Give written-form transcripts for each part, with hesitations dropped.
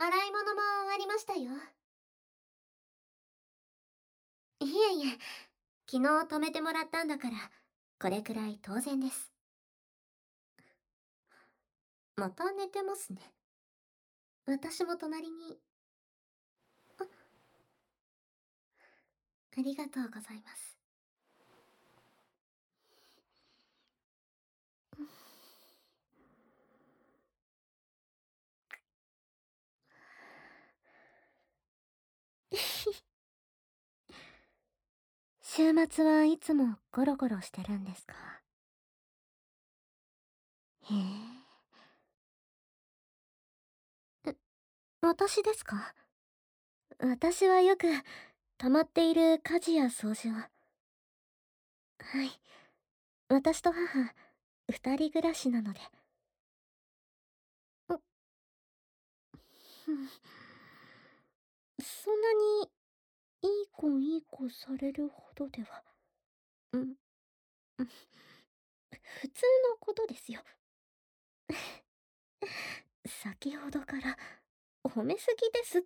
洗い物も終わりましたよ。いえいえ、昨日泊めてもらったんだから、これくらい当然です。また寝てますね。私も隣に。ありがとうございます。週末はいつもゴロゴロしてるんですか？へえ。私ですか？私はよく溜まっている家事や掃除を。はい。私と母、二人暮らしなので。ううん、そんなにいい子されるほどでは。うん、うん、普通のことですよ。先ほどから褒めすぎですって。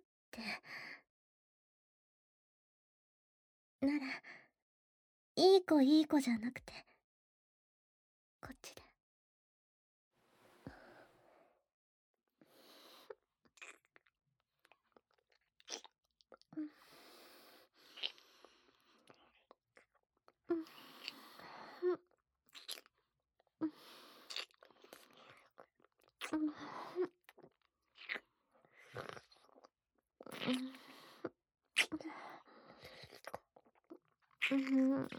なら、いい子じゃなくて、こっちで。うん、うん、うん、うん、うん、うん、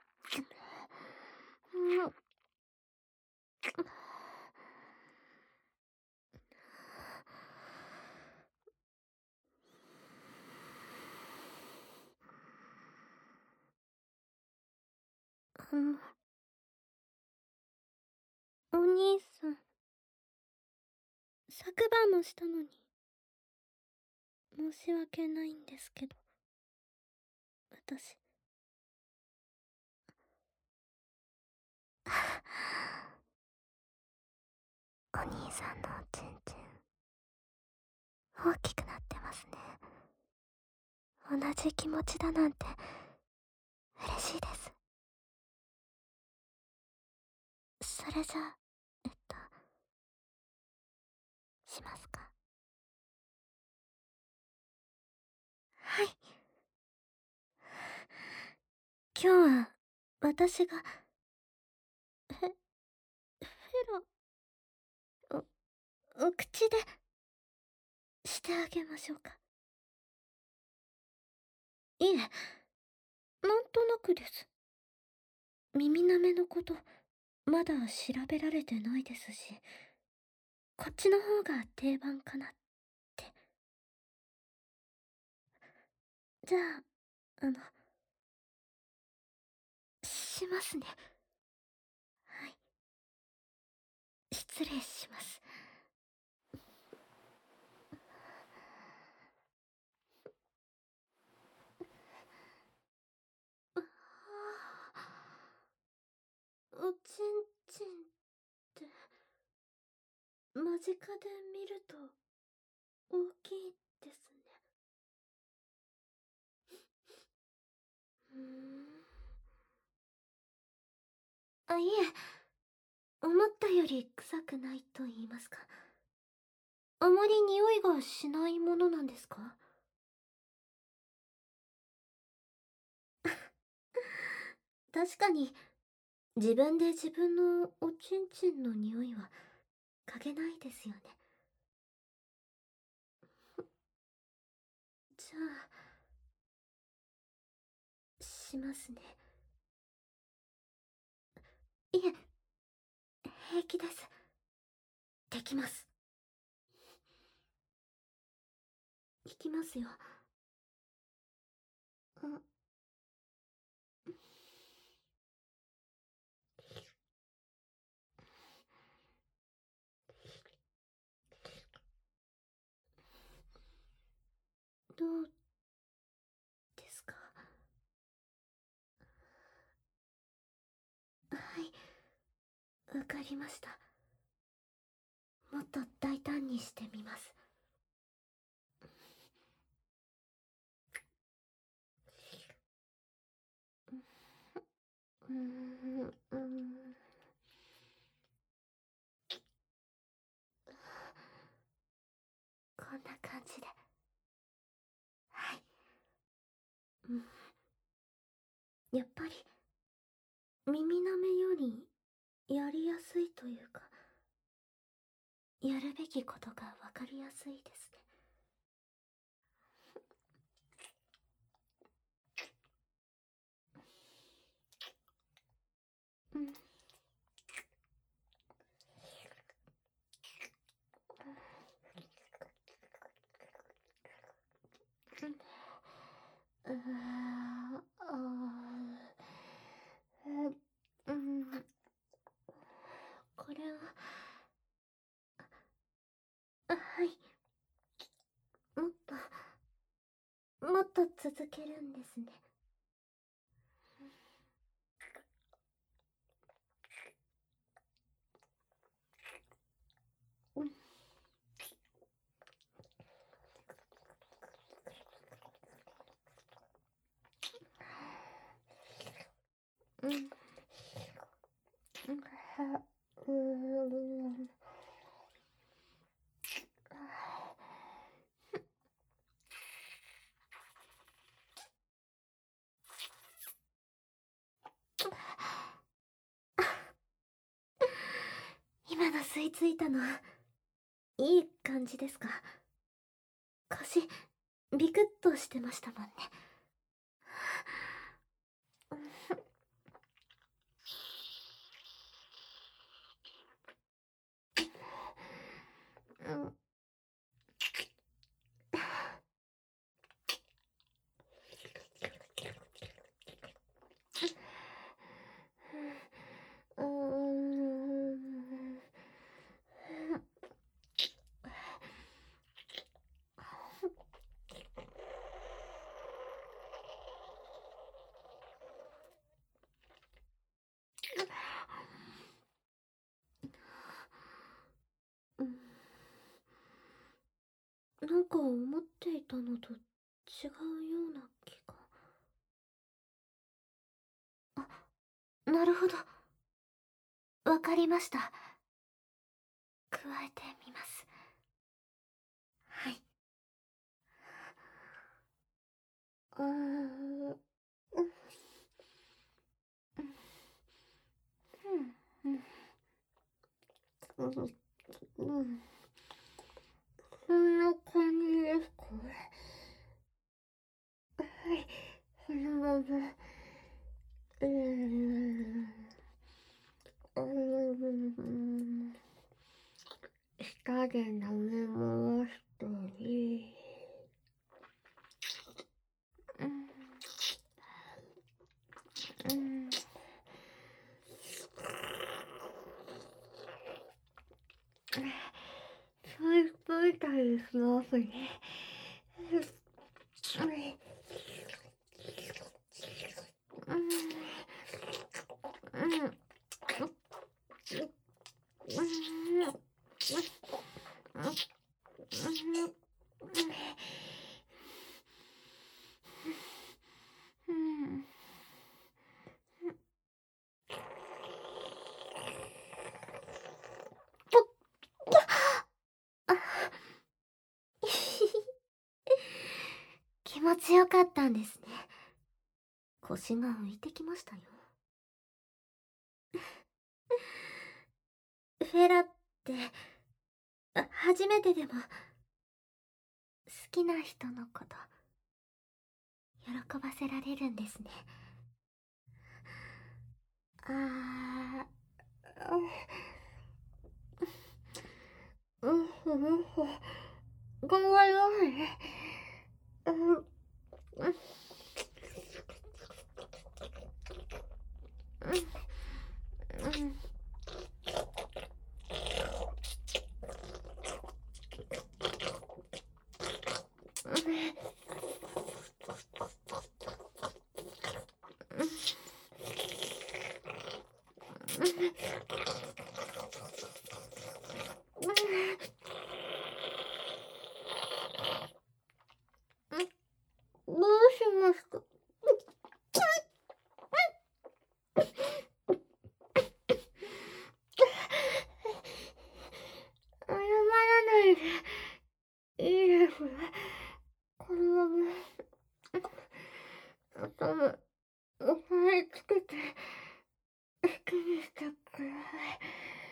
あの、お兄さん、昨晩もしたのに、申し訳ないんですけど、私。お兄さんのおちんちん、大きくなってますね。同じ気持ちだなんて、嬉しいです。それじゃあ、しますか？はい。今日は、私が、フェロ、お口で、してあげましょうか？いえ、なんとなくです。耳舐めのこと、まだ調べられてないですし、こっちの方が定番かなって。じゃあ、しますね。はい。失礼します。あおちんちんって、間近で見ると、大きいですね。うーん。あ、いえ、思ったより臭くないと言いますか。あまり匂いがしないものなんですか？確かに、自分で自分のおちんちんの匂いは嗅げないですよね。じゃあ、しますね。いえ、平気です。できます。いきますよ。うん、どうですか？はい、わかりました。もっと大胆にしてみます。 こんな感じで。はい。うん。やっぱり、耳なめより、やりやすいというか、やるべきことがわかりやすいですね。うん。うーうん、これは、はい、もっもっと続けるんですね。うん、うん、うん、うん、今の吸い付いたの、いい感じですか？腰、ビクッとしてましたもんね。うん、うん、うん。なんか思っていたのと違うような気が。あ、なるほど。わかりました。加えてみます。はい。うーん。うん。うん。うん。うん。こんな感じですか？はい。そのまま。うーん。うーん。舌で舐め回したり。うん。うん。そういうみたいですね。うん。うん。うん。うん。気持ちよかったんですね。腰が浮いてきましたよ。フェラって、初めてでも、好きな人のこと、喜ばせられるんですね。あうん、頑張りますね。うん、うん、うん、どうしますか？ このまま頭押さえつけて息にしてください。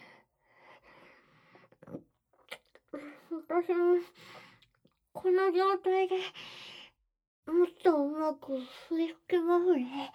私もこの状態でもっとうまく吸い付けますね。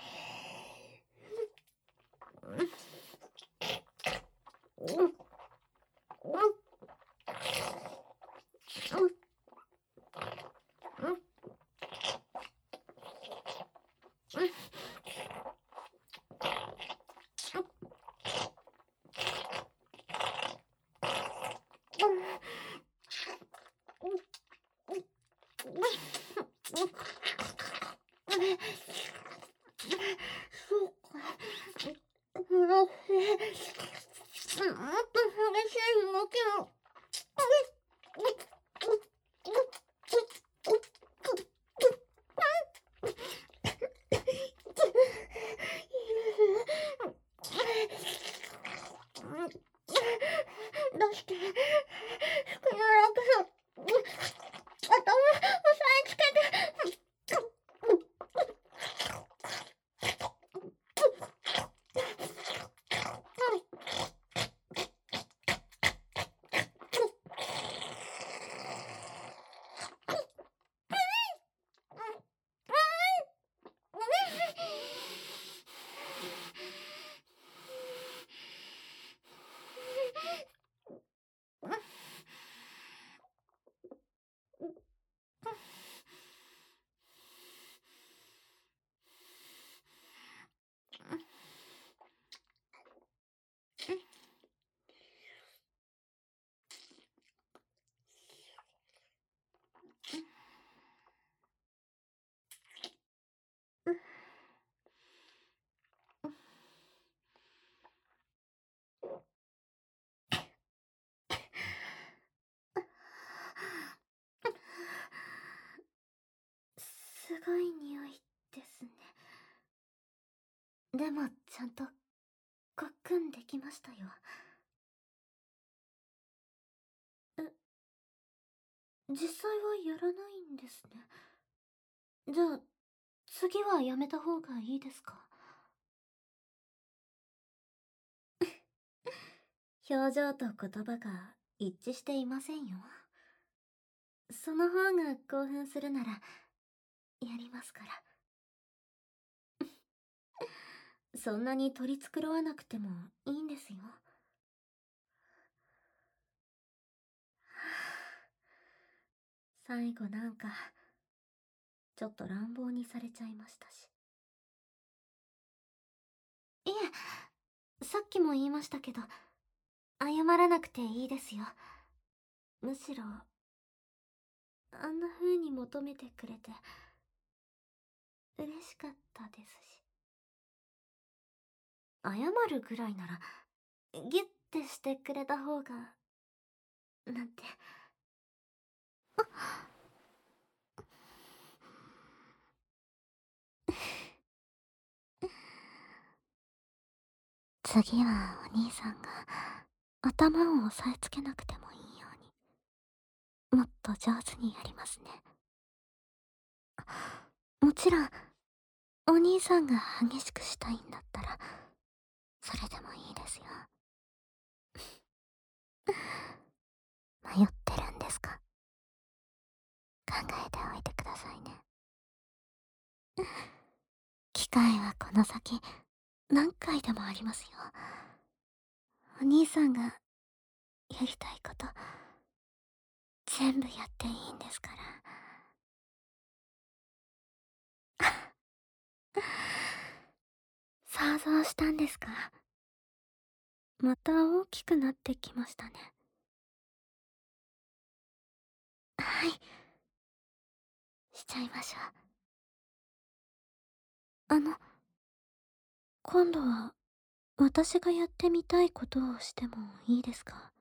そうか。もっと激しい動きを。出して、服の楽さ、頭押さえつけて。すごい匂いですね。でもちゃんとごっくんできましたよ。実際はやらないんですね。じゃあ次はやめた方がいいですか？表情と言葉が一致していませんよ。その方が興奮するならやりますから。そんなに取り繕わなくてもいいんですよ。最後なんかちょっと乱暴にされちゃいましたし。いえ、さっきも言いましたけど、謝らなくていいですよ。むしろあんな風に求めてくれて嬉しかったですし。謝るぐらいならギュッてしてくれた方がなんて。次はお兄さんが頭を押さえつけなくてもいいようにもっと上手にやりますね。もちろんお兄さんが激しくしたいんだったらそれでもいいですよ。迷ってるんですか？考えておいてくださいね。機会はこの先何回でもありますよ。お兄さんがやりたいこと全部やっていいんですから。想像したんですか？また大きくなってきましたね。はい、しちゃいましょう。今度は私がやってみたいことをしてもいいですか？